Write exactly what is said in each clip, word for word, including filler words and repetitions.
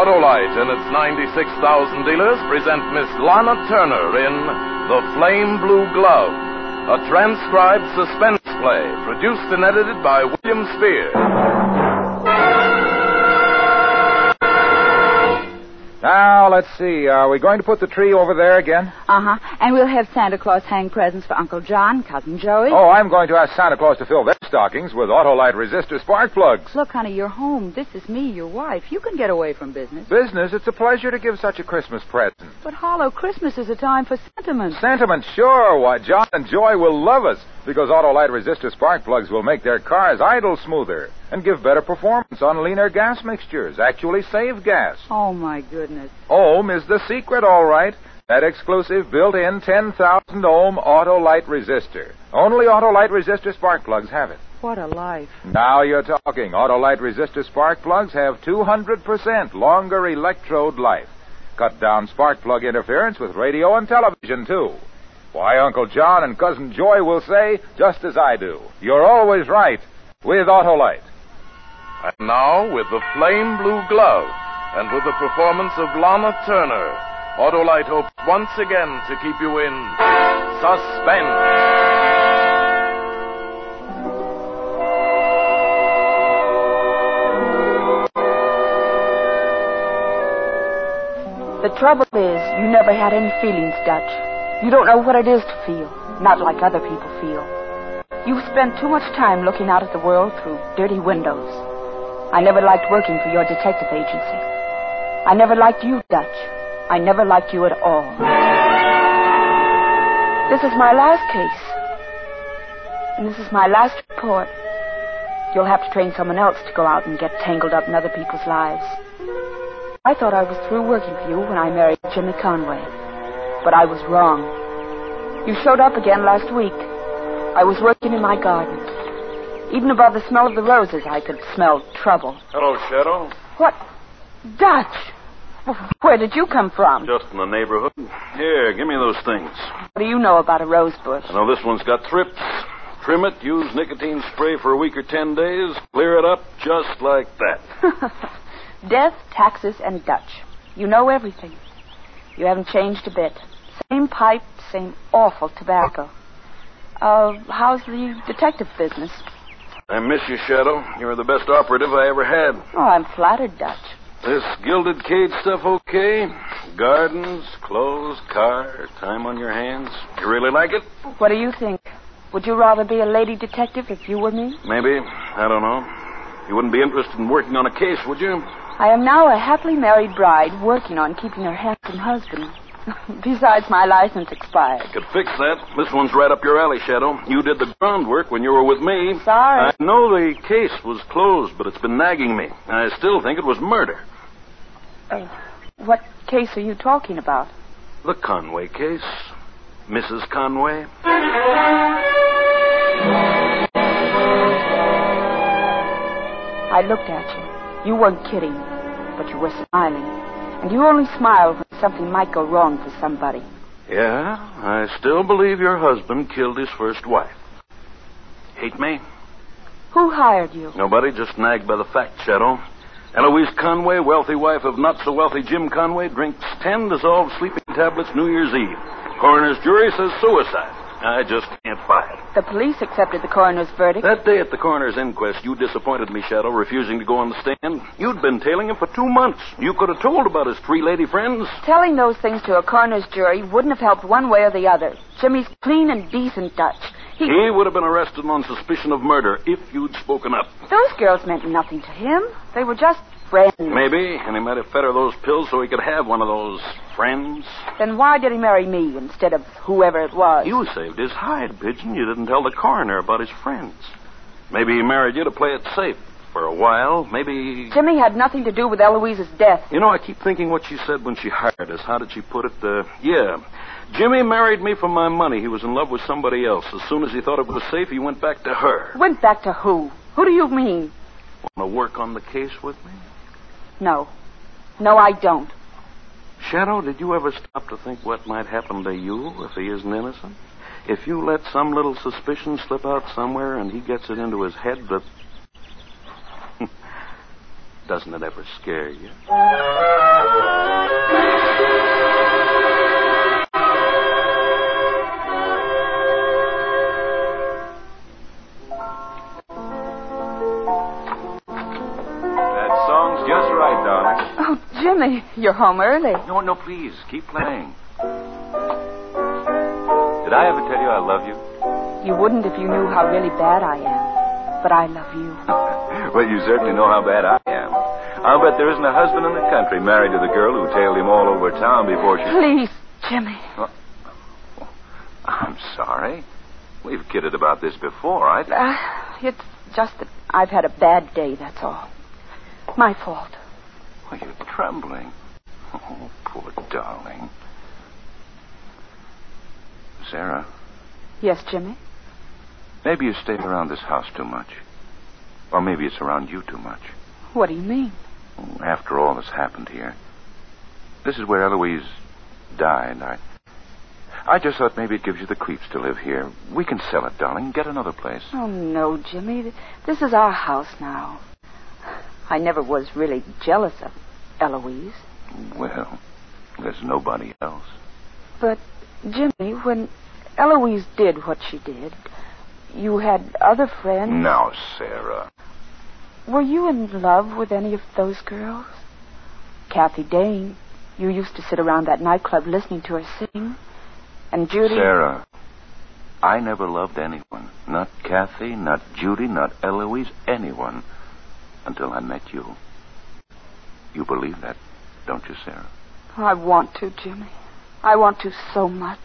Autolite and its ninety-six thousand dealers present Miss Lana Turner in The Flame Blue Glove, a transcribed suspense play produced and edited by William Spear. Now, let's see. Are we going to put the tree over there again? Uh-huh. And we'll have Santa Claus hang presents for Uncle John, Cousin Joey. Oh, I'm going to ask Santa Claus to fill their stockings with Autolite resistor spark plugs. Look, honey, you're home. This is me, your wife. You can get away from business. Business? It's a pleasure to give such a Christmas present. But, Harlow, Christmas is a time for sentiment. Sentiment, sure. Why, John and Joy will love us because Autolite resistor spark plugs will make their cars idle smoother and give better performance on leaner gas mixtures, actually save gas. Oh, my goodness. Ohm is the secret, all right. That exclusive built-in ten thousand ohm Autolite resistor. Only Autolite resistor spark plugs have it. What a life. Now you're talking. Autolite resistor spark plugs have two hundred percent longer electrode life. Cut down spark plug interference with radio and television, too. Why, Uncle John and Cousin Joy will say, just as I do, you're always right with Autolite. And now, with The Flame Blue Glove, and with the performance of Lana Turner, Autolite hopes once again to keep you in suspense. The trouble is, you never had any feelings, Dutch. You don't know what it is to feel, not like other people feel. You spend too much time looking out at the world through dirty windows. I never liked working for your detective agency. I never liked you, Dutch. I never liked you at all. This is my last case. And this is my last report. You'll have to train someone else to go out and get tangled up in other people's lives. I thought I was through working for you when I married Jimmy Conway. But I was wrong. You showed up again last week. I was working in my garden. Even above the smell of the roses, I could smell trouble. Hello, Shadow. What? Dutch! Where did you come from? Just in the neighborhood. Here, give me those things. What do you know about a rose bush? I know this one's got thrips. Trim it, use nicotine spray for a week or ten days, clear it up just like that. Death, taxes, and Dutch. You know everything. You haven't changed a bit. Same pipe, same awful tobacco. Uh, how's the detective business? I miss you, Shadow. You were the best operative I ever had. Oh, I'm flattered, Dutch. This gilded cage stuff okay? Gardens, clothes, car, time on your hands. You really like it? What do you think? Would you rather be a lady detective if you were me? Maybe. I don't know. You wouldn't be interested in working on a case, would you? I am now a happily married bride working on keeping her handsome husband. Besides, my license expired. I could fix that. This one's right up your alley, Shadow. You did the groundwork when you were with me. Sorry. I know the case was closed, but it's been nagging me. I still think it was murder. Uh, what case are you talking about? The Conway case. Missus Conway. I looked at you. You weren't kidding, but you were smiling. And you only smile when something might go wrong for somebody. Yeah, I still believe your husband killed his first wife. Hate me? Who hired you? Nobody, just nagged by the fact, Shadow. Eloise Conway, wealthy wife of not-so-wealthy Jim Conway, drinks ten dissolved sleeping tablets New Year's Eve. Coroner's jury says suicide. I just can't buy it. The police accepted the coroner's verdict. That day at the coroner's inquest, you disappointed me, Shadow, refusing to go on the stand. You'd been tailing him for two months. You could have told about his three lady friends. Telling those things to a coroner's jury wouldn't have helped one way or the other. Jimmy's clean and decent, Dutch. He... he would have been arrested on suspicion of murder if you'd spoken up. Those girls meant nothing to him. They were just friends. Maybe, and he might have fed her those pills so he could have one of those friends. Then why did he marry me instead of whoever it was? You saved his hide, Pigeon. You didn't tell the coroner about his friends. Maybe he married you to play it safe. For a while, maybe... Jimmy had nothing to do with Eloise's death. You know, I keep thinking what she said when she hired us. How did she put it? Uh, yeah. Jimmy married me for my money. He was in love with somebody else. As soon as he thought it was safe, he went back to her. Went back to who? Who do you mean? Want to work on the case with me? No. No, I don't. Shadow, did you ever stop to think what might happen to you if he isn't innocent? If you let some little suspicion slip out somewhere and he gets it into his head that... Doesn't it ever scare you? That song's just right, darling. Oh, Jimmy, you're home early. No, no, please. Keep playing. Did I ever tell you I love you? You wouldn't if you knew how really bad I am. But I love you. Well, you certainly know how bad I am. I'll bet there isn't a husband in the country married to the girl who tailed him all over town before she... Please, Jimmy. Oh, I'm sorry. We've kidded about this before. I... Uh, it's just that I've had a bad day, that's all. My fault. Oh, you're trembling. Oh, poor darling. Sarah. Yes, Jimmy? Maybe you stay around this house too much. Or maybe it's around you too much. What do you mean? After all that's happened here. This is where Eloise died. I I just thought maybe it gives you the creeps to live here. We can sell it, darling. Get another place. Oh, no, Jimmy. This is our house now. I never was really jealous of Eloise. Well, there's nobody else. But, Jimmy, when Eloise did what she did, you had other friends. Now, Sarah. Were you in love with any of those girls? Kathy Dane. You used to sit around that nightclub listening to her sing. And Judy... Sarah, I never loved anyone. Not Kathy, not Judy, not Eloise, anyone. Until I met you. You believe that, don't you, Sarah? I want to, Jimmy. I want to so much.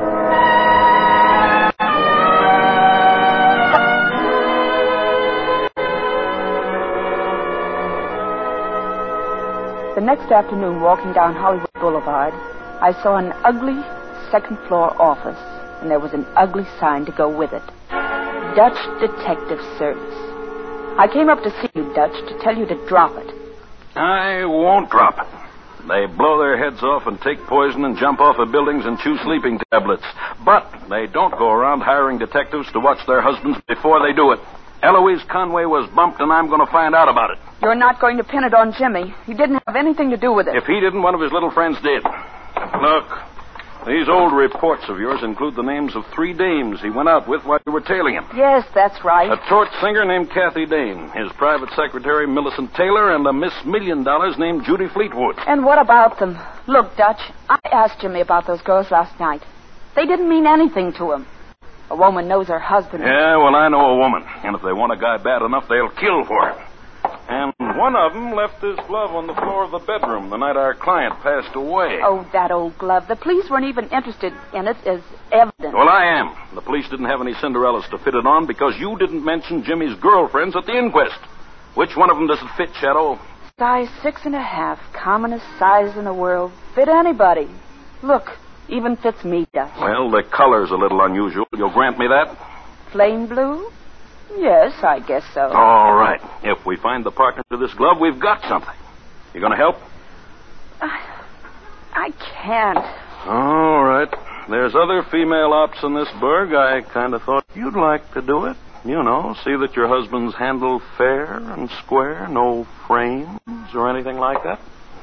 The next afternoon, walking down Hollywood Boulevard, I saw an ugly second-floor office, and there was an ugly sign to go with it. Dutch Detective Service. I came up to see you, Dutch, to tell you to drop it. I won't drop it. They blow their heads off and take poison and jump off of buildings and chew sleeping tablets. But they don't go around hiring detectives to watch their husbands before they do it. Eloise Conway was bumped, and I'm going to find out about it. You're not going to pin it on Jimmy. He didn't have anything to do with it. If he didn't, one of his little friends did. Look, these old reports of yours include the names of three dames he went out with while you were tailing him. Yes, that's right. A torch singer named Kathy Dane, his private secretary Millicent Taylor, and a Miss Million Dollars named Judy Fleetwood. And what about them? Look, Dutch, I asked Jimmy about those girls last night. They didn't mean anything to him. A woman knows her husband. Yeah, well, I know a woman. And if they want a guy bad enough, they'll kill for him. And one of them left his glove on the floor of the bedroom the night our client passed away. Oh, that old glove. The police weren't even interested in it as evidence. Well, I am. The police didn't have any Cinderellas to fit it on because you didn't mention Jimmy's girlfriends at the inquest. Which one of them does it fit, Shadow? Size six and a half. Commonest size in the world. Fit anybody. Look, even fits me, Dutch. Well, the color's a little unusual. You'll grant me that? Flame blue? Yes, I guess so. All right. If we find the partner to this glove, we've got something. You going to help? I, I can't. All right. There's other female ops in this burg. I kind of thought you'd like to do it. You know, see that your husband's handled fair and square, no frames or anything like that.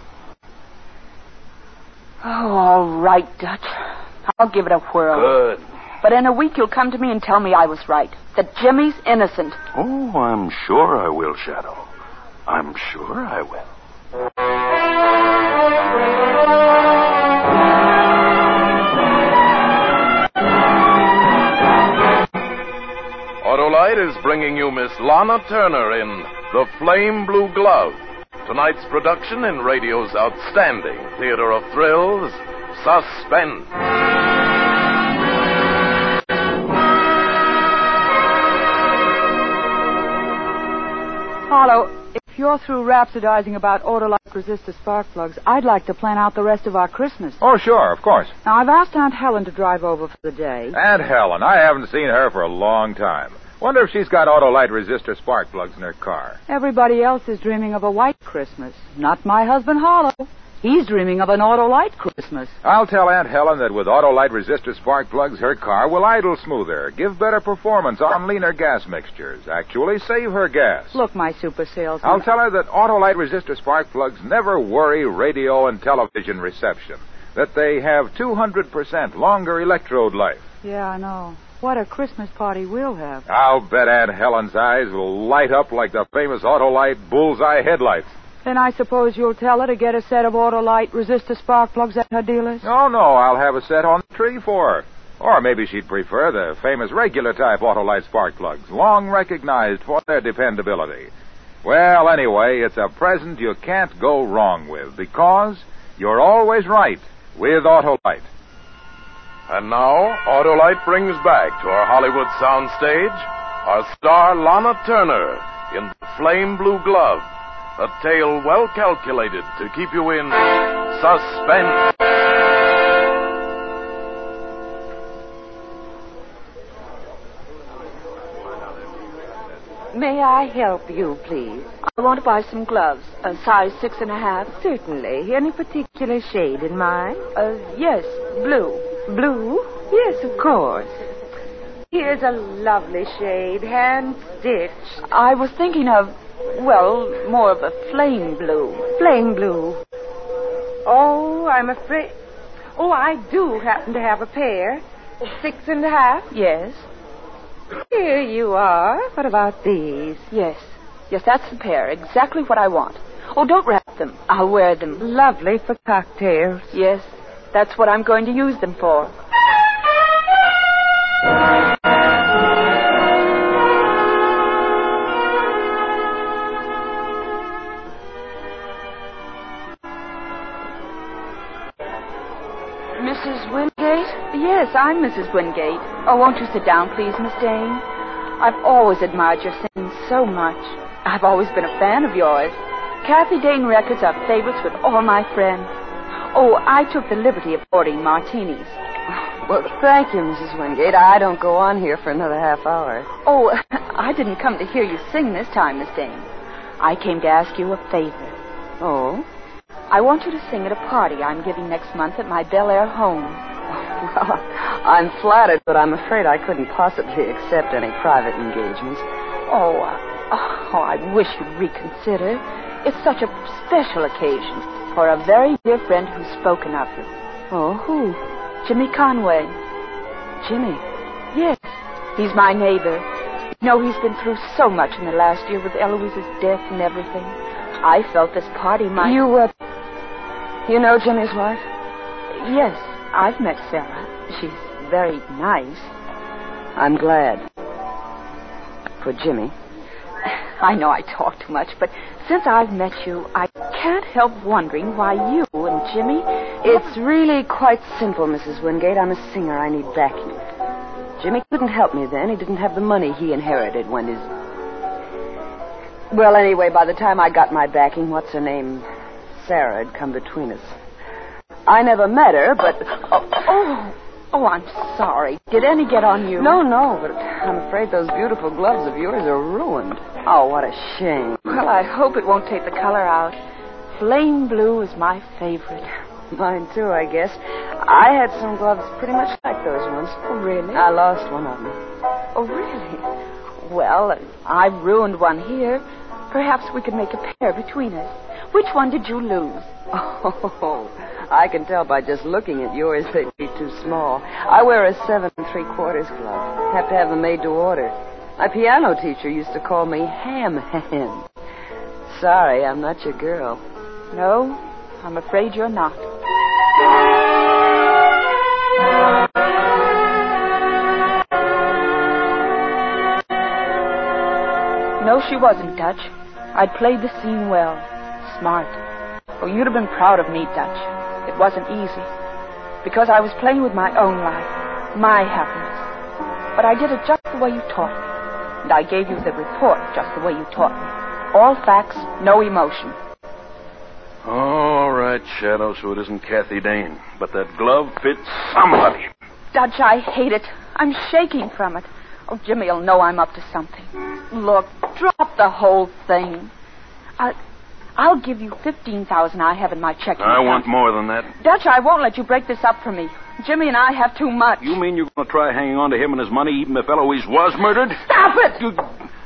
Oh, all right, Dutch. I'll give it a whirl. Good. But in a week you'll come to me and tell me I was right. That Jimmy's innocent. Oh, I'm sure I will, Shadow. I'm sure I will. Autolite is bringing you Miss Lana Turner in The Flame Blue Glove. Tonight's production in radio's outstanding theater of thrills, Suspense. Harlow, if you're through rhapsodizing about Autolite resistor spark plugs, I'd like to plan out the rest of our Christmas. Oh, sure, of course. Now, I've asked Aunt Helen to drive over for the day. Aunt Helen, I haven't seen her for a long time. Wonder if she's got Autolite resistor spark plugs in her car. Everybody else is dreaming of a white Christmas. Not my husband, Harlow. He's dreaming of an Autolite Christmas. I'll tell Aunt Helen that with Autolite resistor spark plugs, her car will idle smoother, give better performance on leaner gas mixtures, actually save her gas. Look, my super salesman. I'll tell her that Autolite resistor spark plugs never worry radio and television reception, that they have two hundred percent longer electrode life. Yeah, I know. What a Christmas party we'll have. I'll bet Aunt Helen's eyes will light up like the famous Autolite bullseye headlights. Then I suppose you'll tell her to get a set of Autolite resistor spark plugs at her dealer's? Oh, no, I'll have a set on the tree for her. Or maybe she'd prefer the famous regular type Autolite spark plugs, long recognized for their dependability. Well, anyway, it's a present you can't go wrong with, because you're always right with Autolite. And now, Autolite brings back to our Hollywood soundstage our star Lana Turner in The Flame Blue Glove, a tale well calculated to keep you in suspense. May I help you, please? I want to buy some gloves, a size six and a half. Certainly. Any particular shade in mind? Uh, yes, blue. Blue? Yes, of course. Here's a lovely shade, hand-stitched. I was thinking of, well, more of a flame blue. Flame blue. Oh, I'm afraid... Oh, I do happen to have a pair. Six and a half. Yes. Here you are. What about these? Yes. Yes, that's the pair. Exactly what I want. Oh, don't wrap them. I'll wear them. Lovely for cocktails. Yes, that's what I'm going to use them for. Missus Wingate? Yes, I'm Missus Wingate. Oh, won't you sit down, please, Miss Dane? I've always admired your singing so much. I've always been a fan of yours. Kathy Dane records are favorites with all my friends. Oh, I took the liberty of ordering martinis. Well, thank you, Missus Wingate. I don't go on here for another half hour. Oh, I didn't come to hear you sing this time, Miss Dane. I came to ask you a favor. Oh? I want you to sing at a party I'm giving next month at my Bel Air home. Well, I'm flattered, but I'm afraid I couldn't possibly accept any private engagements. Oh, uh, oh, I wish you'd reconsider. It's such a special occasion for a very dear friend who's spoken of you. Oh, who? Jimmy Conway. Jimmy? Yes, he's my neighbor. You know, he's been through so much in the last year with Eloise's death and everything. I felt this party might... You, uh... You know Jimmy's wife? Yes, I've met Sarah. She's very nice. I'm glad. For Jimmy. I know I talk too much, but since I've met you, I can't help wondering why you and Jimmy... It's really quite simple, Missus Wingate. I'm a singer. I need backing. Jimmy couldn't help me then. He didn't have the money he inherited when his... Well, anyway, by the time I got my backing, what's her name? Sarah had come between us. I never met her, but... Oh, oh, oh, I'm sorry. Did any get on you? No, no, but I'm afraid those beautiful gloves of yours are ruined. Oh, what a shame. Well, I hope it won't take the color out. Flame blue is my favorite. Mine, too, I guess. I had some gloves pretty much like those ones. Oh, really? I lost one of them. Oh, really? Well, I've ruined one here. Perhaps we could make a pair between us. Which one did you lose? Oh, I can tell by just looking at yours they'd be too small. I wear a seven and three quarters glove. Have to have them made to order. My piano teacher used to call me Ham Hand. Sorry, I'm not your girl. No, I'm afraid you're not. No, she wasn't, Dutch. I'd played the scene well. Smart. Oh, you'd have been proud of me, Dutch. It wasn't easy. Because I was playing with my own life, my happiness. But I did it just the way you taught me. And I gave you the report just the way you taught me. All facts, no emotion. All right, Shadow, so it isn't Kathy Dane. But that glove fits somebody. Dutch, I hate it. I'm shaking from it. Oh, Jimmy'll know I'm up to something. Look, drop the whole thing. I, I'll give you fifteen thousand I have in my checking I account. want more than that. Dutch, I won't let you break this up for me. Jimmy and I have too much. You mean you're going to try hanging on to him and his money even if Eloise was murdered? Stop it! You...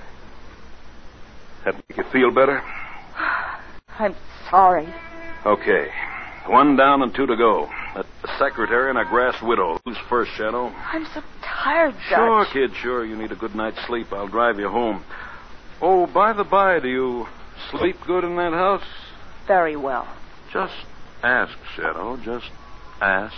That make you feel better? I'm sorry. Okay. One down and two to go. A secretary and a grass widow. Who's first, Shadow? I'm so tired, Dutch. Sure, kid, sure. You need a good night's sleep. I'll drive you home. Oh, by the by, do you sleep good in that house? Very well. Just ask, Shadow. Just ask.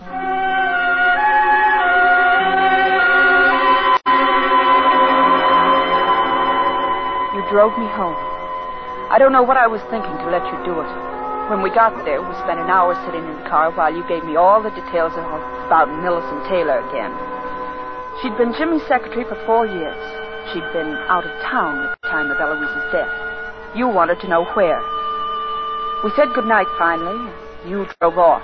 You drove me home. I don't know what I was thinking to let you do it. When we got there, we spent an hour sitting in the car while you gave me all the details of, about Millicent Taylor again. She'd been Jimmy's secretary for four years. She'd been out of town at the time of Eloise's death. You wanted to know where. We said goodnight finally. You drove off.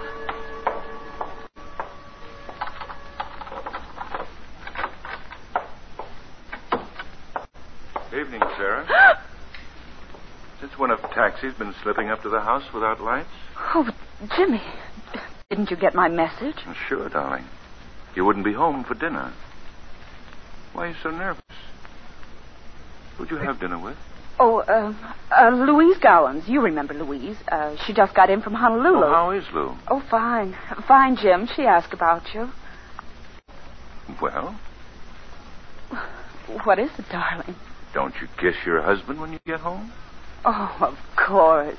Evening, Sarah. Since when have taxis been slipping up to the house without lights? Oh, but Jimmy, didn't you get my message? Well, sure, darling. You wouldn't be home for dinner. Why are you so nervous? Who'd you have dinner with? Oh, uh, uh, Louise Gowans. You remember Louise. Uh, she just got in from Honolulu. Oh, how is Lou? Oh, fine. Fine, Jim. She asked about you. Well? What is it, darling? Don't you kiss your husband when you get home? Oh, of course.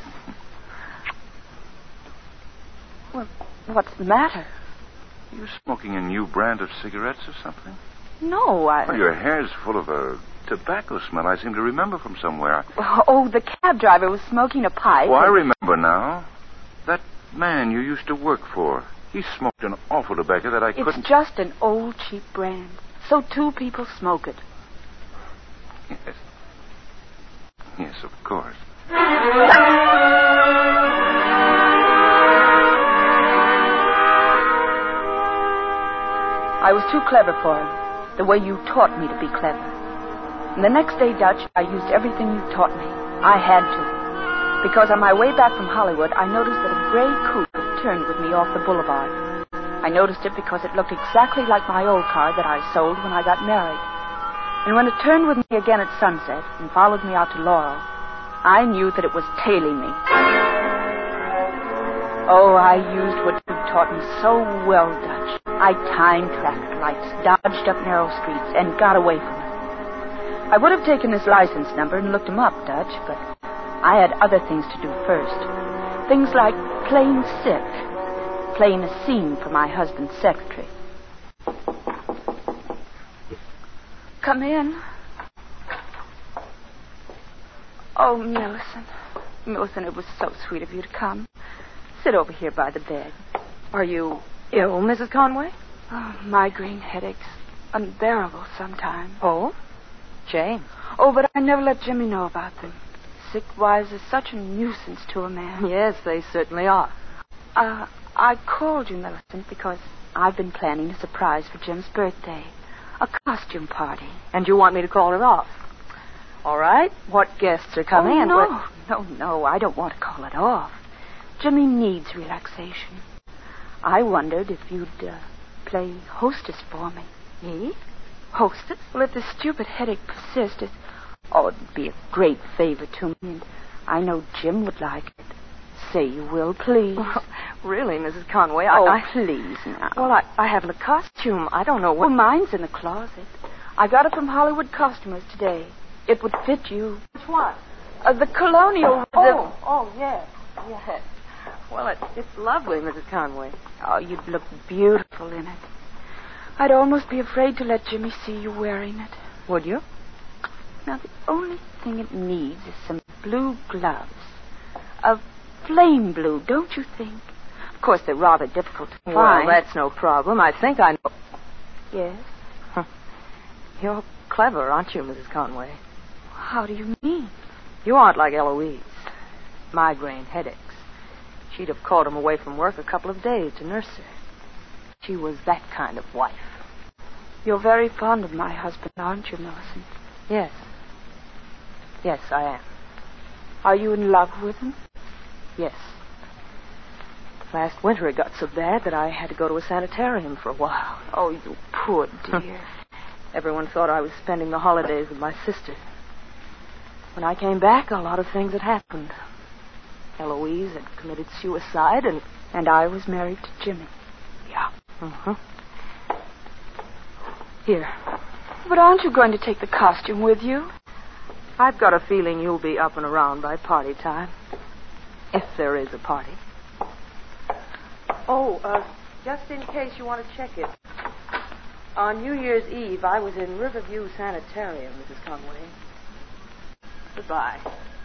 Well, what's the matter? Are you smoking a new brand of cigarettes or something? No, I... Well, your hair's full of a tobacco smell I seem to remember from somewhere. Oh, the cab driver was smoking a pipe. Oh, I and... remember now. That man you used to work for. He smoked an awful tobacco that I it's couldn't... It's just an old, cheap brand. So two people smoke it. Yes. Yes, of course. I was too clever for him, the way you taught me to be clever. And the next day, Dutch, I used everything you taught me. I had to. Because on my way back from Hollywood, I noticed that a gray coupe had turned with me off the boulevard. I noticed it because it looked exactly like my old car that I sold when I got married. And when it turned with me again at sunset and followed me out to Laurel, I knew that it was tailing me. Oh, I used what you taught me so well, Dutch. I timed traffic lights, dodged up narrow streets, and got away from it. I would have taken his license number and looked him up, Dutch, but I had other things to do first. Things like playing sick, playing a scene for my husband's secretary. Come in. Oh, Millicent. Millicent, it was so sweet of you to come. Sit over here by the bed. Are you ill, Missus Conway? Oh, migraine headaches. Unbearable sometimes. Oh? Jane. Oh, but I never let Jimmy know about them. Sick wives are such a nuisance to a man. Yes, they certainly are. Uh, I called you, Millicent, because I've been planning a surprise for Jim's birthday. A costume party. And you want me to call it off? All right. What guests are coming? Oh, and no, what... no, no. I don't want to call it off. Jimmy needs relaxation. I wondered if you'd uh, play hostess for me. Me? Hostess? Well, if the stupid headache persists, it... oh, it'd be a great favor to me, and I know Jim would like it. Say you will, please. Well, really, Missus Conway, I... Oh, I... please, now. Well, I, I haven't a costume. I don't know what... Well, mine's in the closet. I got it from Hollywood costumers today. It would fit you. Which one? Uh, the colonial... Oh, the... oh, yes, yes. Well, it, it's lovely, Missus Conway. Oh, you'd look beautiful in it. I'd almost be afraid to let Jimmy see you wearing it. Would you? Now, the only thing it needs is some blue gloves. A flame blue, don't you think? Of course, they're rather difficult to Well, find. that's no problem. I think I know. Yes? Huh. You're clever, aren't you, Missus Conway? How do you mean? You aren't like Eloise. Migraine headaches. She'd have called him away from work a couple of days to nurse her. She was that kind of wife. You're very fond of my husband, aren't you, Millicent? Yes. Yes, I am. Are you in love with him? Yes. Last winter it got so bad that I had to go to a sanitarium for a while. Oh, you poor dear. Everyone thought I was spending the holidays with my sister. When I came back, a lot of things had happened. Eloise had committed suicide, and... And I was married to Jimmy. Yeah. Mm-hmm. Here. But aren't you going to take the costume with you? I've got a feeling you'll be up and around by party time. If there is a party. Oh, uh, just in case you want to check it. On New Year's Eve, I was in Riverview Sanitarium, Missus Conway. Goodbye.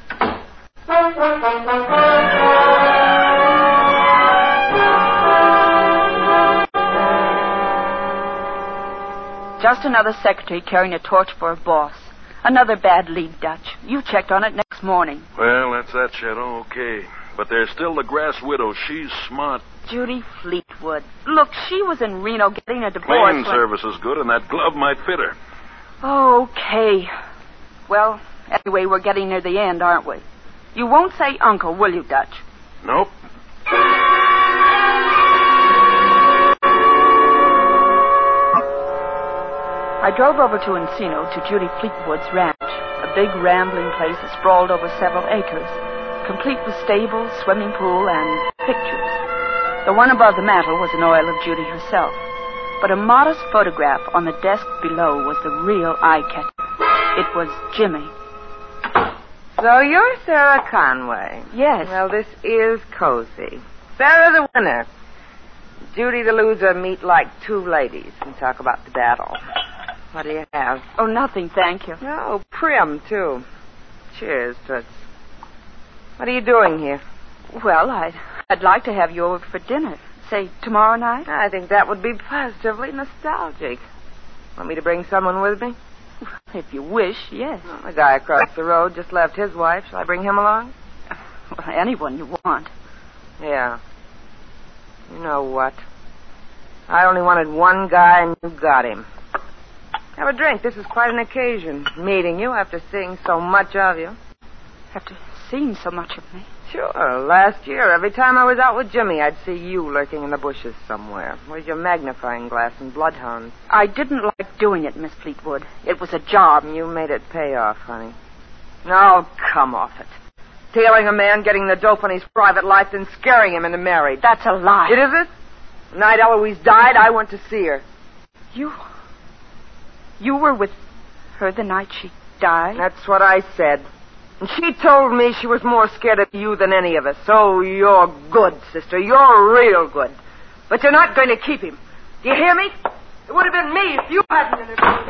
Just another secretary carrying a torch for a boss. Another bad lead, Dutch. You checked on it next morning. Well, that's that, Shadow. Okay. But there's still the grass widow. She's smart. Judy Fleetwood. Look, she was in Reno getting a divorce. Cleaning when... service is good, and that glove might fit her. Okay. Well, anyway, we're getting near the end, aren't we? You won't say uncle, will you, Dutch? Nope. I drove over to Encino to Judy Fleetwood's ranch, a big rambling place that sprawled over several acres, complete with stables, swimming pool, and pictures. The one above the mantel was an oil of Judy herself, but a modest photograph on the desk below was the real eye-catcher. It was Jimmy. So you're Sarah Conway. Yes. Well, this is cozy. Sarah the winner. Judy the loser meet like two ladies and talk about the battle. What do you have? Oh, nothing, thank you. Oh, prim, too. Cheers, Toots. What are you doing here? Well, I'd, I'd like to have you over for dinner. Say, tomorrow night? I think that would be positively nostalgic. Want me to bring someone with me? If you wish, yes. Well, the guy across the road just left his wife. Shall I bring him along? Well, anyone you want. Yeah. You know what? I only wanted one guy, and you got him. Have a drink. This is quite an occasion, meeting you after seeing so much of you. After seeing so much of me? Sure. Last year, every time I was out with Jimmy, I'd see you lurking in the bushes somewhere. Where's your magnifying glass and bloodhound? I didn't like doing it, Miss Fleetwood. It was a job. You made it pay off, honey. Oh, come off it. Tailing a man, getting the dope on his private life, then scaring him into marriage. That's a lie. It is it? The night Eloise died, I went to see her. You... You were with her the night she died? That's what I said. And she told me she was more scared of you than any of us. Oh, you're good, sister. You're real good. But you're not going to keep him. Do you hear me? It would have been me if you hadn't interfered.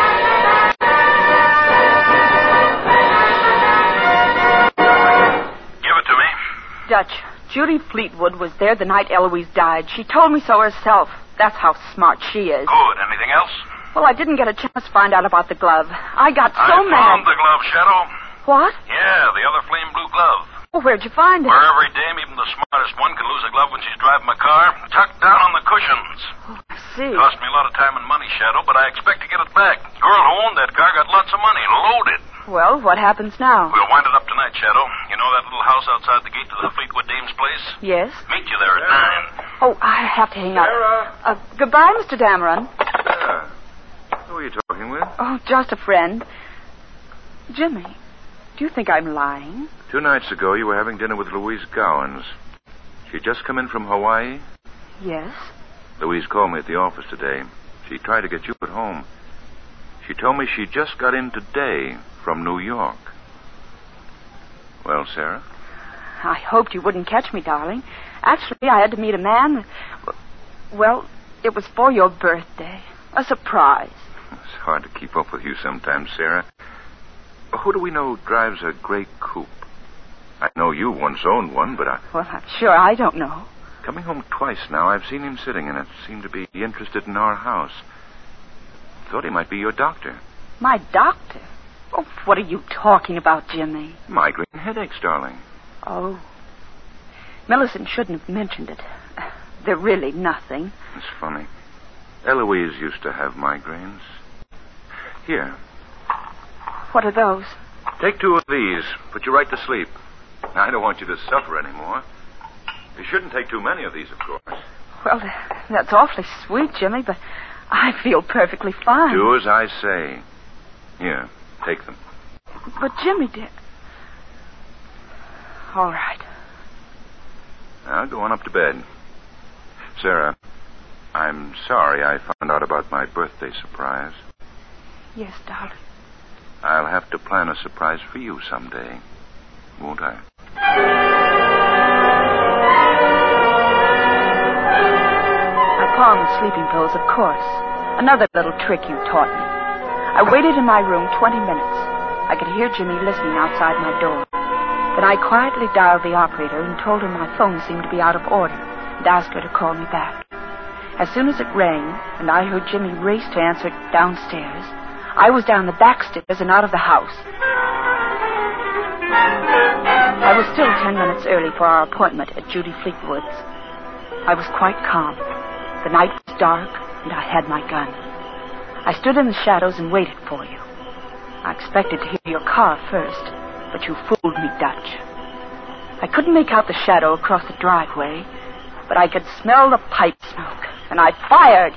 Give it to me. Dutch, Judy Fleetwood was there the night Eloise died. She told me so herself. That's how smart she is. Good. Anything else? Well, I didn't get a chance to find out about the glove. I got so I mad. I found the glove, Shadow. What? Yeah, the other flame blue glove. Well, where'd you find it? Where every dame, even the smartest one, can lose a glove when she's driving a car. Tucked down on the cushions. Oh, I see. Cost me a lot of time and money, Shadow, but I expect to get it back. The girl who owned that car got lots of money, loaded. Well, what happens now? We'll wind it up tonight, Shadow. You know that little house outside the gate to the Fleetwood dame's place? Yes. Meet you there at nine. Oh, I have to hang up. Sarah. Uh, goodbye, Mister Dameron. Sarah. Who are you talking with? Oh, just a friend. Jimmy, do you think I'm lying? Two nights ago, you were having dinner with Louise Gowans. She'd just come in from Hawaii. Yes. Louise called me at the office today. She tried to get you at home. She told me she just got in today from New York. Well, Sarah? I hoped you wouldn't catch me, darling. Actually, I had to meet a man. Well, it was for your birthday. A surprise. It's hard to keep up with you sometimes, Sarah. Who do we know drives a gray coupe? I know you once owned one, but I... Well, I'm sure I don't know. Coming home twice now, I've seen him sitting in it. Seemed to be interested in our house. Thought he might be your doctor. My doctor? Oh, what are you talking about, Jimmy? Migraine headaches, darling. Oh. Millicent shouldn't have mentioned it. They're really nothing. It's funny. Eloise used to have migraines. Here. What are those? Take two of these. Put you right to sleep. I don't want you to suffer anymore. You shouldn't take too many of these, of course. Well, that's awfully sweet, Jimmy, but I feel perfectly fine. Do as I say. Here, take them. But, Jimmy, dear... All right. Now, go on up to bed. Sarah, I'm sorry I found out about my birthday surprise. Yes, darling. I'll have to plan a surprise for you someday, won't I? I pawned the sleeping pills, of course. Another little trick you taught me. I waited in my room twenty minutes. I could hear Jimmy listening outside my door. Then I quietly dialed the operator and told her my phone seemed to be out of order and asked her to call me back. As soon as it rang and I heard Jimmy race to answer it downstairs, I was down the back stairs and out of the house. I was still ten minutes early for our appointment at Judy Fleetwood's. I was quite calm. The night was dark and I had my gun. I stood in the shadows and waited for you. I expected to hear your car first, but you fooled me, Dutch. I couldn't make out the shadow across the driveway, but I could smell the pipe smoke, and I fired.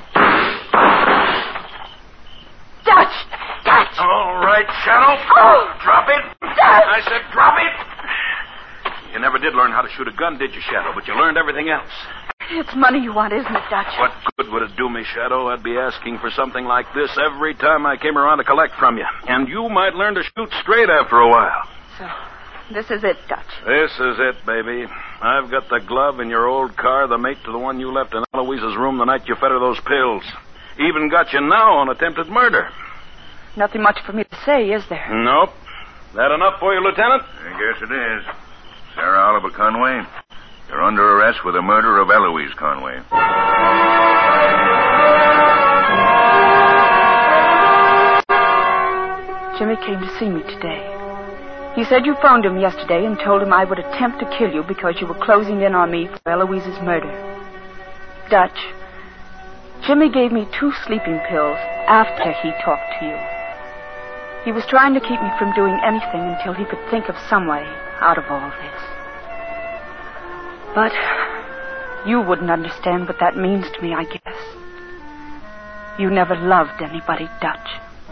Dutch! Dutch! All right, Shadow. Oh! Drop it. Dutch! I said drop it. You never did learn how to shoot a gun, did you, Shadow? But you learned everything else. It's money you want, isn't it, Dutch? What good would it do me, Shadow? I'd be asking for something like this every time I came around to collect from you. And you might learn to shoot straight after a while. So, this is it, Dutch. This is it, baby. I've got the glove in your old car, the mate to the one you left in Eloise's room the night you fed her those pills. Even got you now on attempted murder. Nothing much for me to say, is there? Nope. That enough for you, Lieutenant? I guess it is. Sarah Oliver Conway, you're under arrest for the murder of Eloise Conway. Jimmy came to see me today. He said you phoned him yesterday and told him I would attempt to kill you because you were closing in on me for Eloise's murder. Dutch, Jimmy gave me two sleeping pills after he talked to you. He was trying to keep me from doing anything until he could think of some way out of all this. But you wouldn't understand what that means to me, I guess. You never loved anybody, Dutch.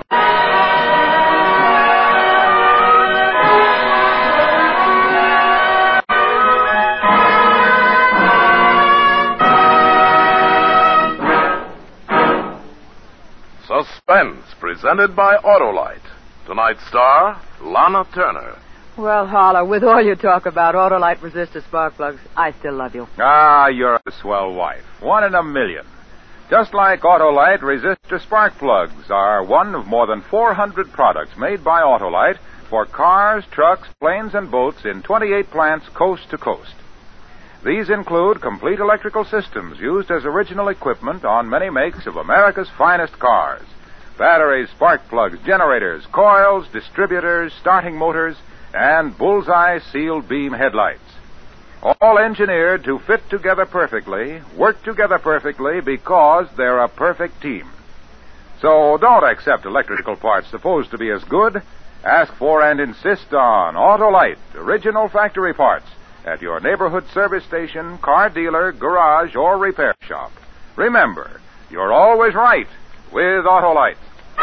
Suspense, presented by Autolite. Tonight's star, Lana Turner. Well, Harlow, with all your talk about Autolite resistor spark plugs, I still love you. Ah, you're a swell wife. One in a million. Just like Autolite, resistor spark plugs are one of more than four hundred products made by Autolite for cars, trucks, planes, and boats in twenty-eight plants coast to coast. These include complete electrical systems used as original equipment on many makes of America's finest cars. Batteries, spark plugs, generators, coils, distributors, starting motors, and bullseye sealed beam headlights. All engineered to fit together perfectly, work together perfectly because they're a perfect team. So don't accept electrical parts supposed to be as good. Ask for and insist on Autolite, original factory parts, at your neighborhood service station, car dealer, garage, or repair shop. Remember, you're always right with Autolite.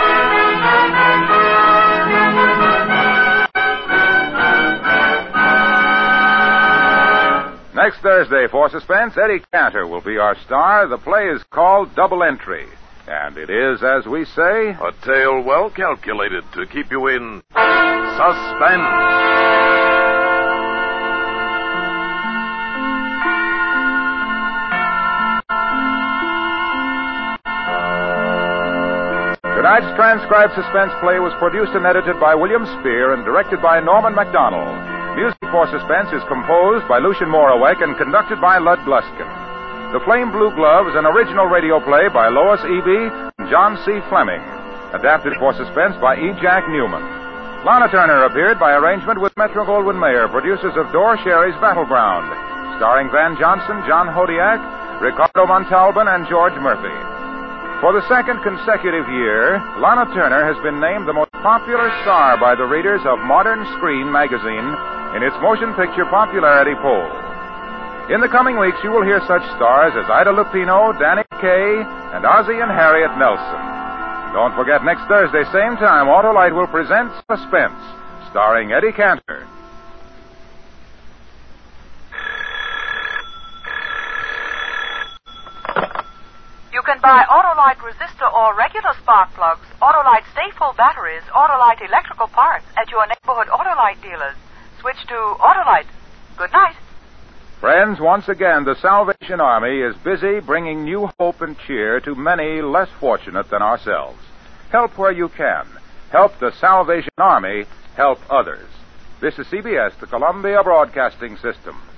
Next Thursday, for Suspense, Eddie Cantor will be our star. The play is called Double Entry. And it is, as we say, A tale well calculated to keep you in suspense. Tonight's transcribed suspense play was produced and edited by William Spear and directed by Norman MacDonald. Music for Suspense is composed by Lucien Morawek and conducted by Lud Gluskin. The Flame Blue Glove is an original radio play by Lois Eby and John C. Fleming. Adapted for Suspense by E. Jack Newman. Lana Turner appeared by arrangement with Metro-Goldwyn-Mayer, producers of Dore Sherry's Battleground, starring Van Johnson, John Hodiak, Ricardo Montalban, and George Murphy. For the second consecutive year, Lana Turner has been named the most popular star by the readers of Modern Screen magazine in its motion picture popularity poll. In the coming weeks, you will hear such stars as Ida Lupino, Danny Kaye, and Ozzie and Harriet Nelson. Don't forget, next Thursday, same time, Autolite will present Suspense, starring Eddie Cantor. You can buy Autolite resistor or regular spark plugs, Autolite stay-full batteries, Autolite electrical parts at your neighborhood Autolite dealers. Switch to Autolite. Good night. Friends, once again, the Salvation Army is busy bringing new hope and cheer to many less fortunate than ourselves. Help where you can. Help the Salvation Army help others. This is C B S, the Columbia Broadcasting System.